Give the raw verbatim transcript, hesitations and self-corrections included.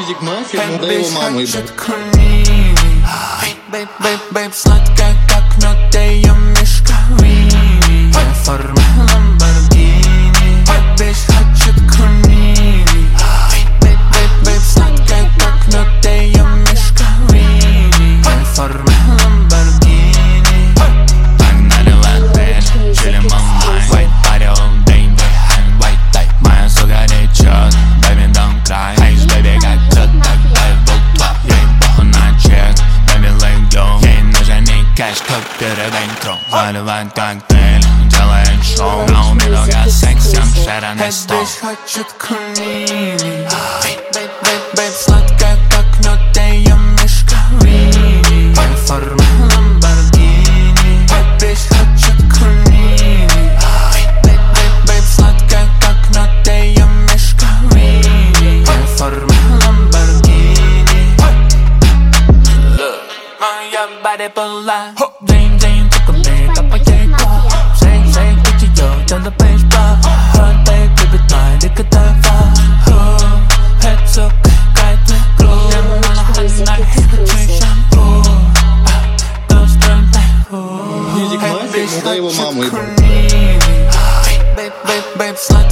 Мьюзик Мафия, ну да его маму ебать. Бэйб, бэйб, бэйб, сладкая как мёд, её мишка Винни в форме Ламборгини. Эта bitch хочет кунини. Бэйб, бэйб, бэйб, сладкая как мёд, её мишка Винни в форме Ламборгини. Погнали в отель, чилим онлайн. White party all day, behind white tie. Моя сука течёт, baby don't cry. Айс, baby, как тот, так дай в болтва. Ей похуй на чек, baby let go. Ей нужен не кэш, купюры бэнкролл. Заливает коктейль, делает шоу. На уме только секс, ем шеранный стол. Эта bitch хочет кунини. Бэйб, бэйб, бэйб, сладкая как мёд, её мишка Винни в форме Ламборгини. Эта bitch хочет кунини. Бэйб, бэйб, бэйб, сладкая как мёд, её мишка Винни в форме Ламборгини. Моя body была Джейн, Джейн, только мне капает. Шейк, шейк, ключеё, чёрный бейсбол. Hot babe, любит моя дикотава. Это сука, какая-то кровь. Я мала хана, хочу шампу. Достойный Мьюзик Мафия, ну да его маму ебать. Бэйб, бэйб, бэйб, сладкая